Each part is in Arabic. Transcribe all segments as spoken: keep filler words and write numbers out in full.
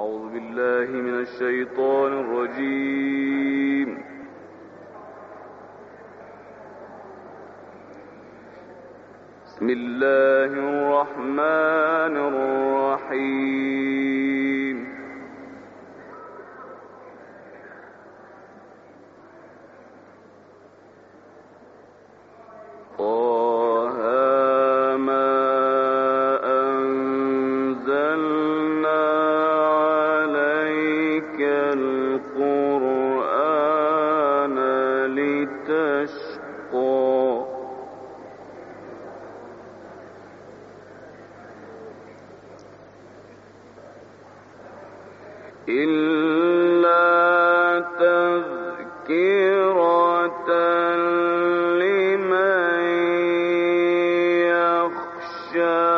أعوذ بالله من الشيطان الرجيم. بسم الله الرحمن الرحيم. طه ما أنزلنا عليك القرآن لتشقى إلا تذكرة لمن يخشى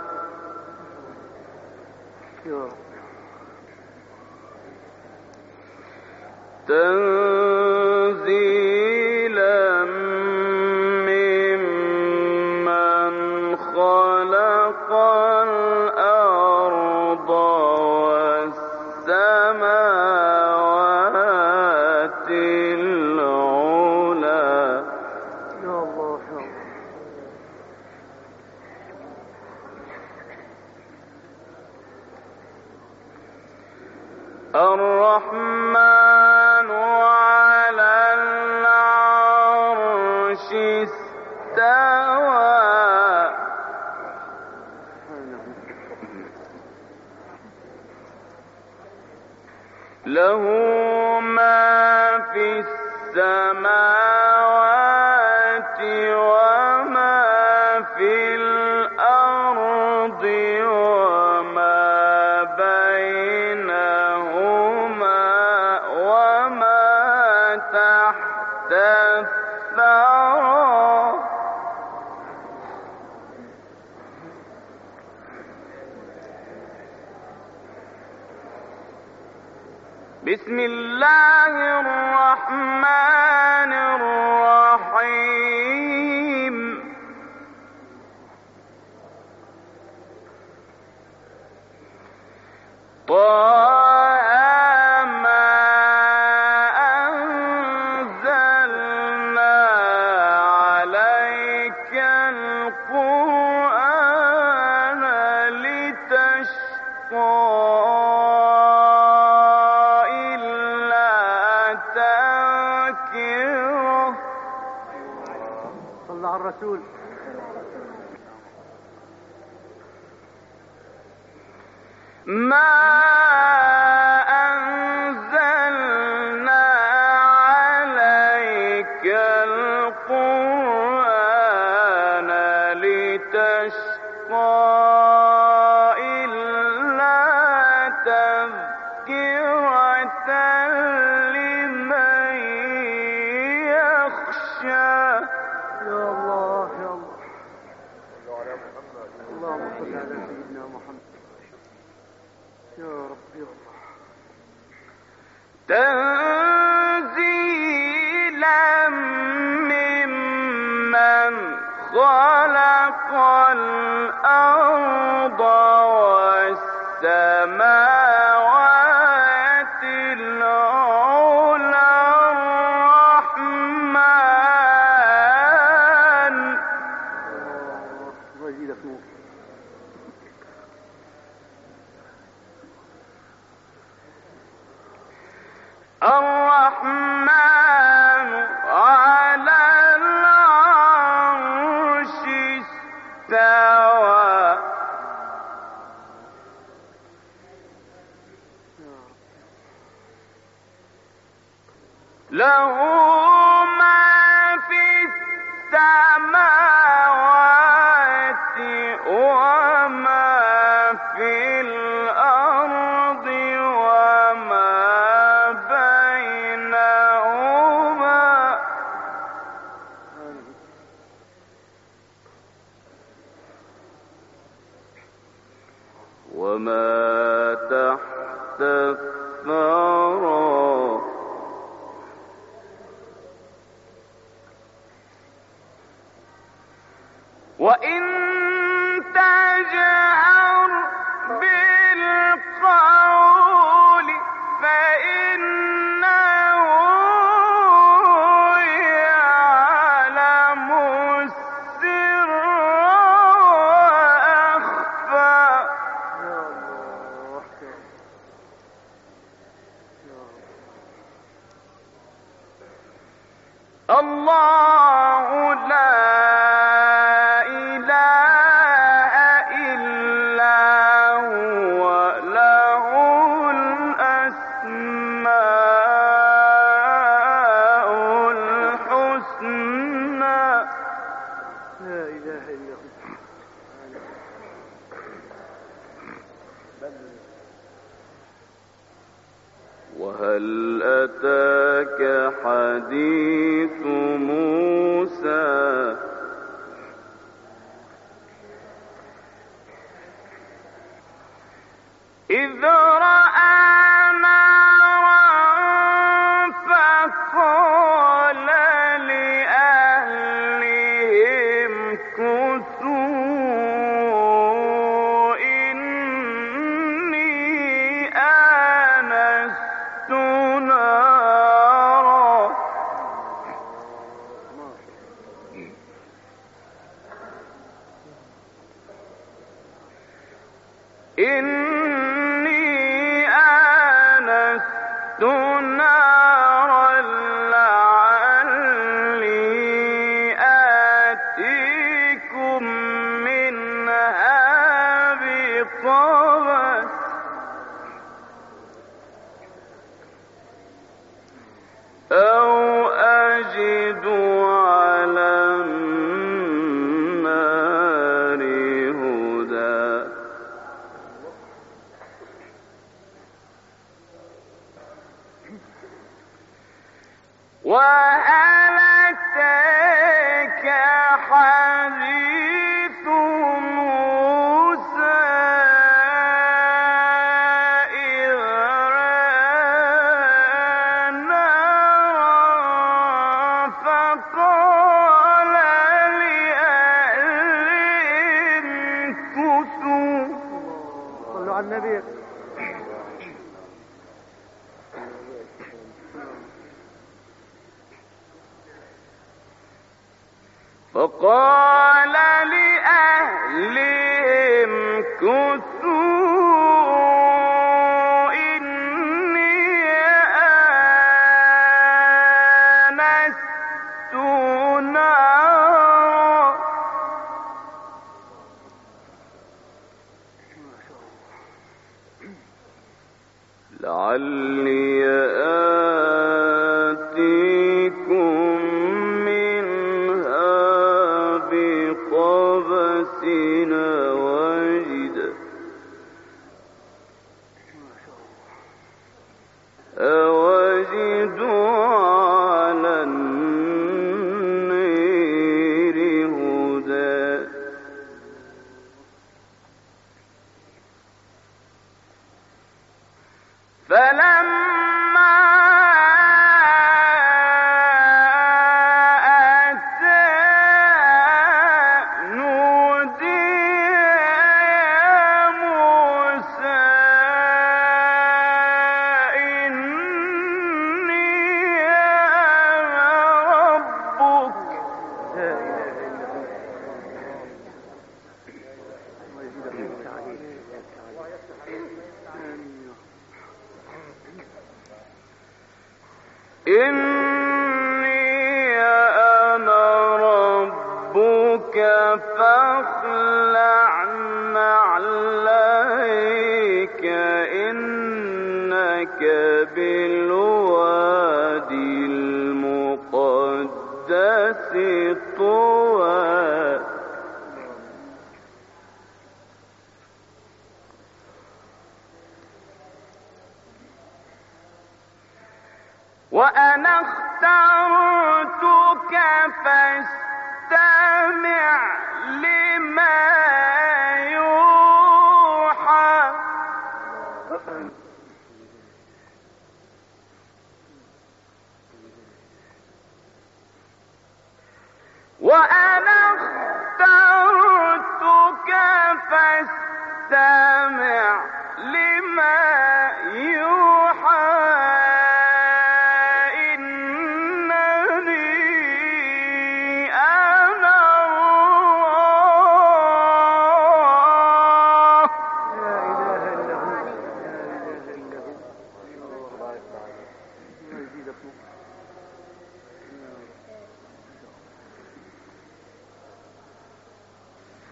تنزيلا ممن خلق الأرض والسماوات العلى. يا الله يا الله. الرحمن على العرش استوى له ما في السماوات وما في الأرض وما بينهما وما تحت الثرى. بسم الله الرحمن الرحيم. طه ما أنزلنا عليك القرآن لتشقى صلى على الرسول. ما أنزلنا عليك القرآن لتشقى إلا تذكرة لمن يخشى. يا الله يا الله. اللهم صل على سيدنا محمد. يا رب يا الله. تنزيلا ممن خلق الأرض والسماوات العلى. الرحمن الرحمن على العرش استوى له ما في السماوات وما في الأرض وما بينهما وما تحت الثرى. الله لا إله إلا هو له الأسماء الحسنى. لا إله إلا هو. وهل أتاك حديث موسى إذ رأى نارا فقال لأهلهم كثوا إني آنست نارا إني آنست نارا لعلي آتيكم منها بقبس أو أجد على النار هدى. وهل أتاك حديث موسى إذ رأى نارا فقال لأهلهم كثوا. صلوا على النبي. فقال لأهلهم كثوا إني آنست نارا لعلي آتيكم بقبس وجد أوجد على النير هدى. فلما إني أنا ربك فاخلع نعليك إنك بالوادي المقدس طوى. وأنا اخترتك فاستمع لما يوحى. وأنا اخترتك فاستمع لما يوحى.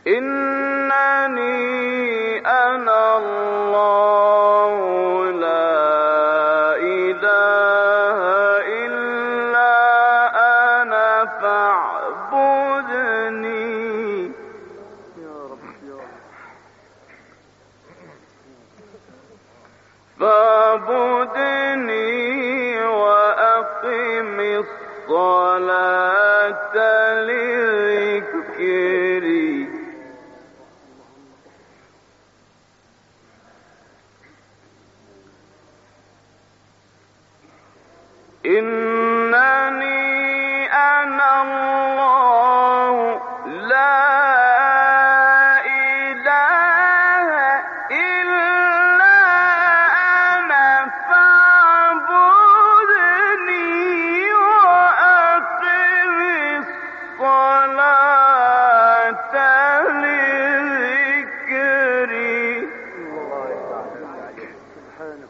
إنني أنا الله لا إله إلا أنا فاعبدني. يا رب يا رب فاعبدني وأقم الصلاة لذكري. إنني أنا الله لا إله إلا أنا فاعبدني وأقم الصلاة لذكري. سبحانه.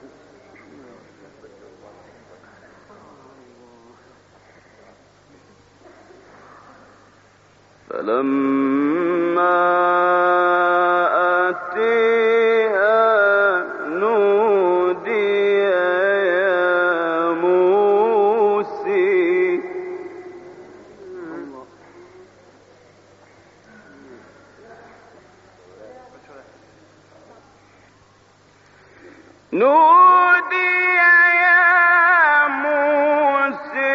فلما أتيها نودي يا موسى. نودي يا موسى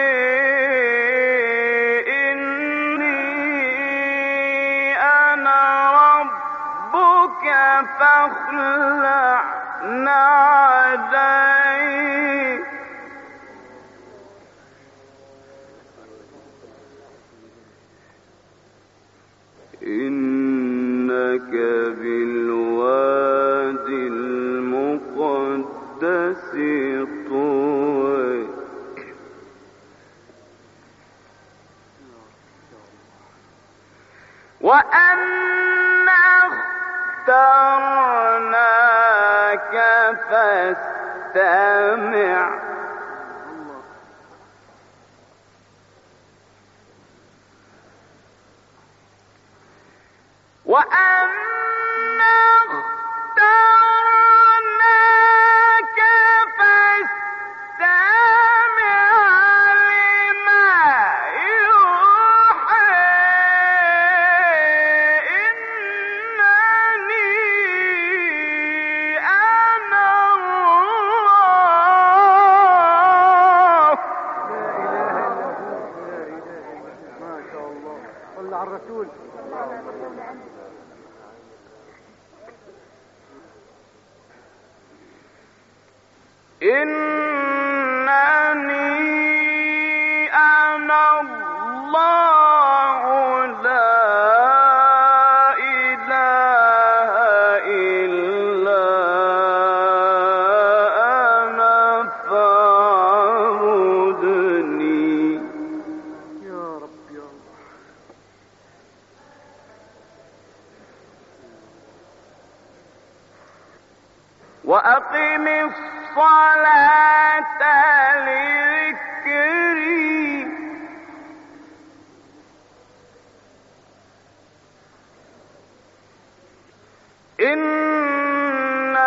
فاخلع نعليك. إنك بالوادي المقدس طوى. وأنا اخترناك فاستمع. وأنا اخترناك فاستمع لما يوحى. إنني أنا الله. لا إله إلا هو. لا إله إلا هو. ما شاء الله. صل على الرسول. إنني أنا الله لا إله إلا أنا فاعبدني. يا رب يا الله. وأقم الصلاة لذكري. إن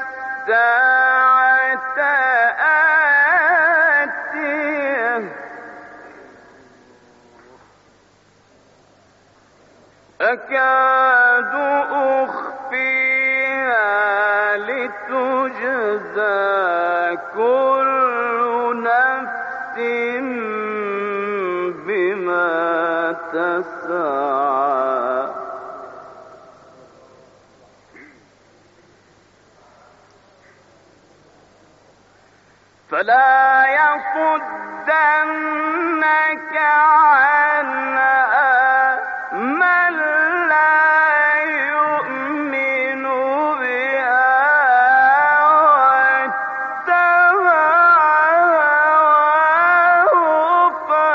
الساعة آتية أكاد أخفيها لتجزى كل نفس بما تسعى. فلا يصدنك عنها من لا يؤمن بها واتبع هواه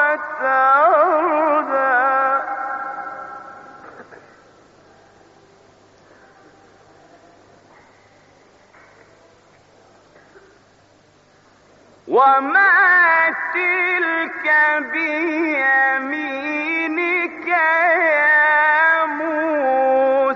فتردى. وما تلك بيمينك يا موسى.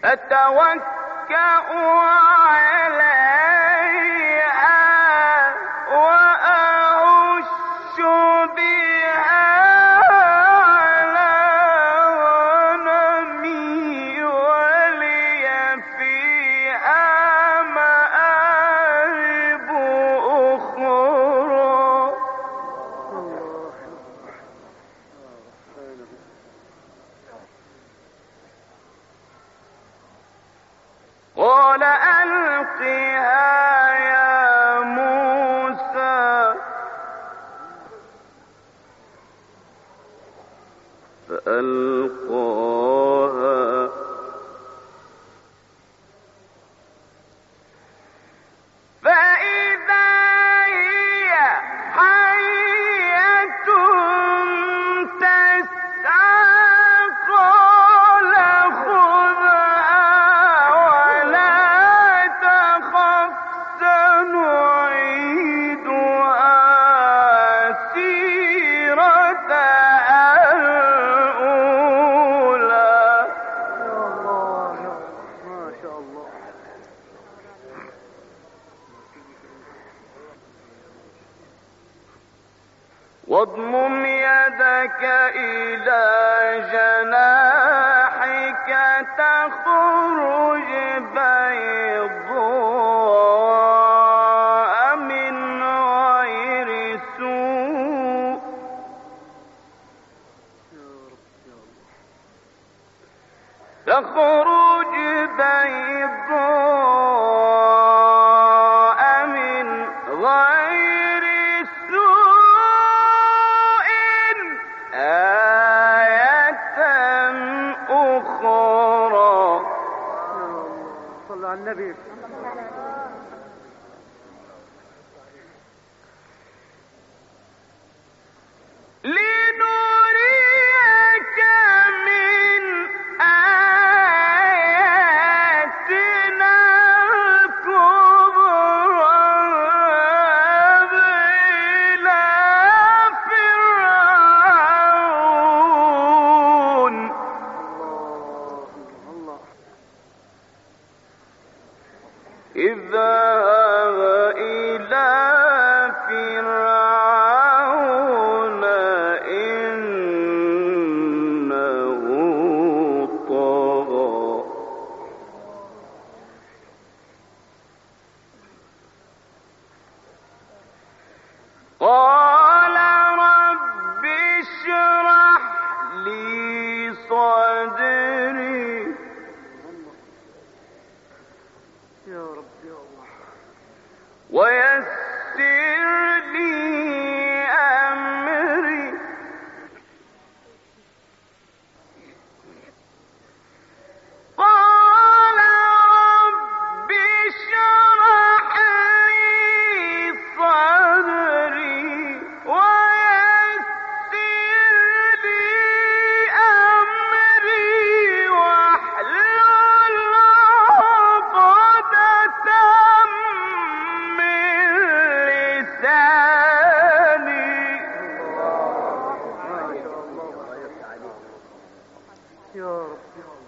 أتوكأ عليها وأهش بها على غنمي ولي فيها مآرب أخرى. قال ألقها يا موسى فألقاها فإذا هي حية تسعى. قال خذها ولا تخف سنعيدها سيرتها الأولى. يا الله يا الله ما شاء الله. واضمم يدك إلى جناحك تخرج بيضاء من غير سوء تخرج بيضاء من غير سوء آية أخرى. صلى على النبي. لنريك من آياتنا الكبرى إلى فرعون. الله اذهب إلى فرعون إنه طغى. قال رب اشرح لي صدري يا رب يا الله. ويسر لي أمري قال رب اشرح لي صدري ويسر لي أمري واحلل عقدة من لساني. ما شاء الله. يا رب يا الله.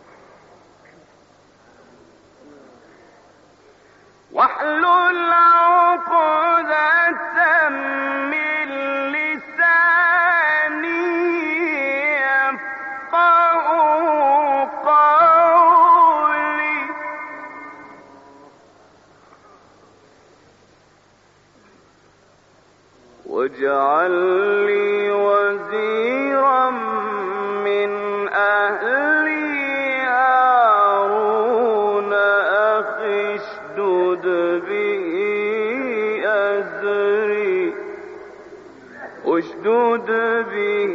واحلل عقدة من لساني يفقه قولي. واجعل لي وزيرا من أهلي هارون أخي اشدد به أزري اشدد به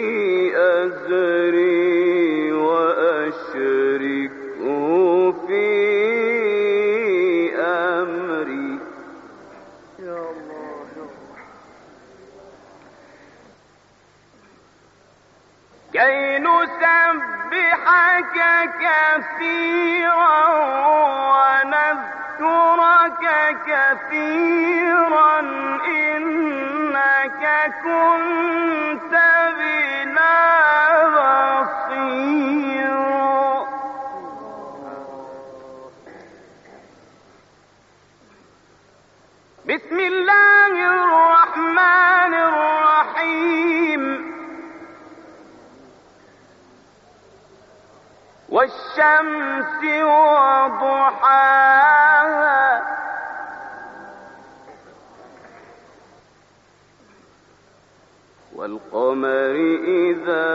أزري وأشركه في أمري. يا الله يا الله. كي نسبحك كثيرا ونذكرك كثيرا إنك كنت بنا بصيرا. والشمس وضحاها والقمر إذا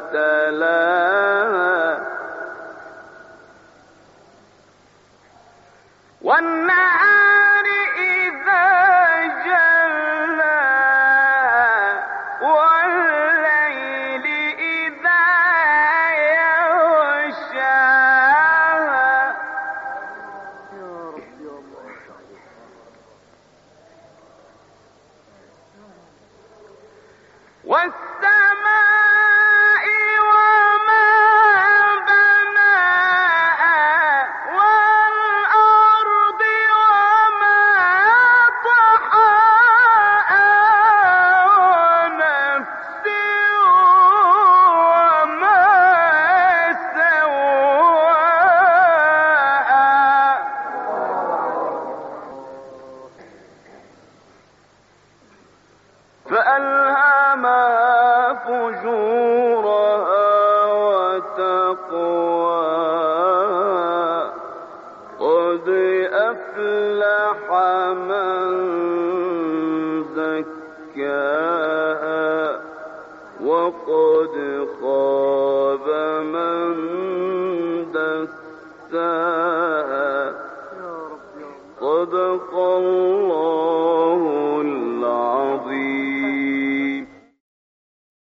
تلاها والنهار إذا جلاها والليل إذا يغشاها يا رب يا الله. والسماء وما بناها والأرض وما طحاها ونفس وما سواها فألهمها فجورها وتقواها قد أفلح من زكاها وقد خاب من دساها